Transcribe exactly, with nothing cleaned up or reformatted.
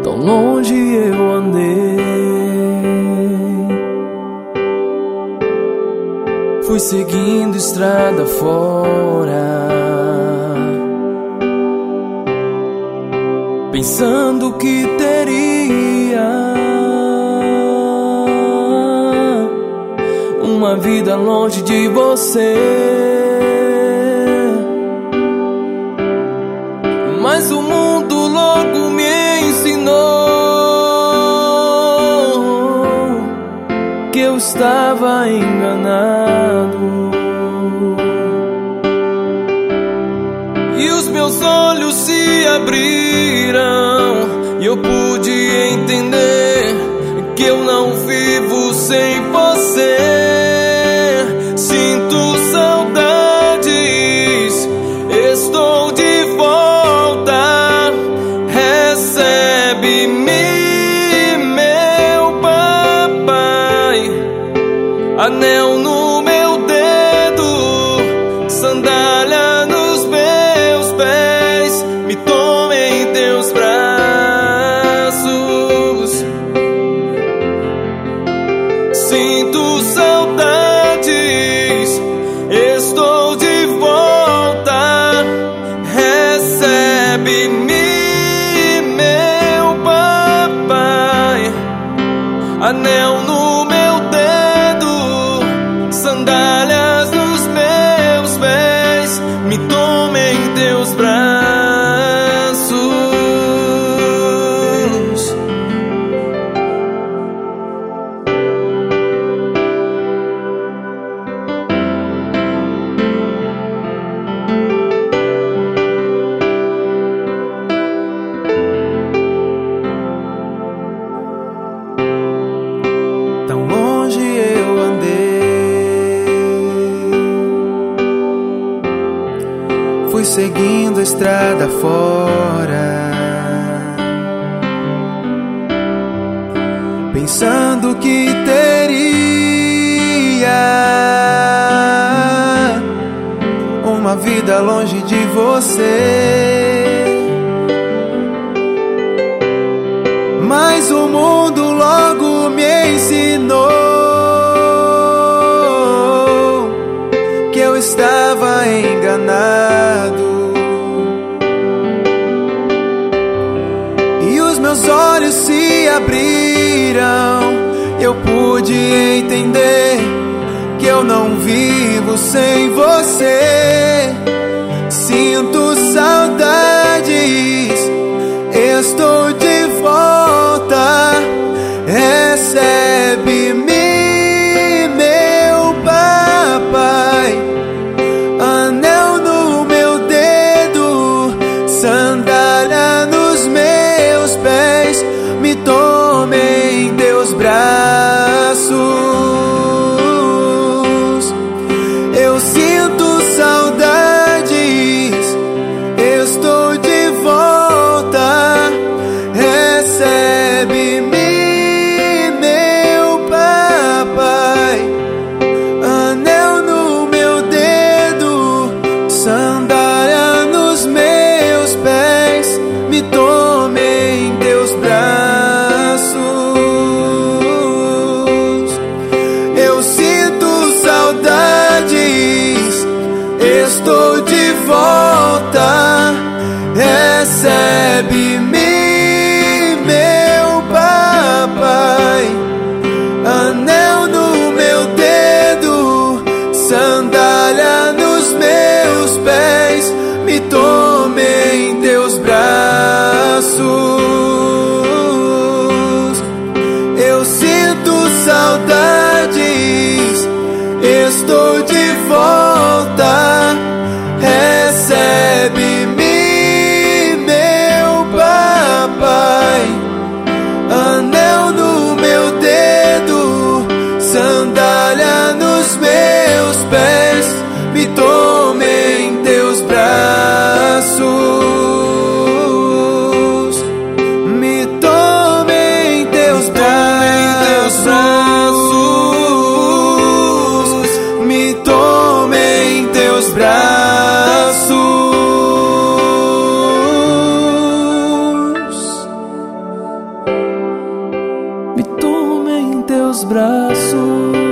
tão longe eu andei. Fui seguindo estrada fora, pensando que teria uma vida longe de você. Mas o mundo logo me ensinou que eu estava enganado, e os meus olhos se abriram e eu pude entender que eu não vivo sem você. Sinto saudades, estou de volta. Recebe-me, meu papai. Anel no meu dedo, sandália nos meus pés. Me tome em teus braços. Sinto saudades, estou de volta. Recebe-me, meu papai. Anel no meu dedo, sandálias nos meus pés. Me tome em teus braços. Tão longe eu andei, fui seguindo a estrada fora, pensando que teria uma vida longe de você. Mas o mundo logo me ensinou que eu estava enganado, e os meus olhos se abriram. Eu pude entender que eu não vivo sem você. Sinto saudades, estou de volta. Recebe-me, meu papai. Anel no meu dedo, sandália nos meus pés. Me tome em teus braços. Eu sinto saudades, estou de volta. Recebe-me, meu papai. Anel no meu dedo, sandália nos meus pés. Me tome em teus braços. Eu sinto saudades, estou de volta. Recebe-me, meu papai. Anel no meu dedo, sandália nos meus pés. Me tome em teus braços. Eu sinto saudades, estou de volta. Recebe-me, meu papai. Anel no meu dedo, sandália nos meus pés. Me tome em teus braços. Me tome em teus braços. Me tome teus braços.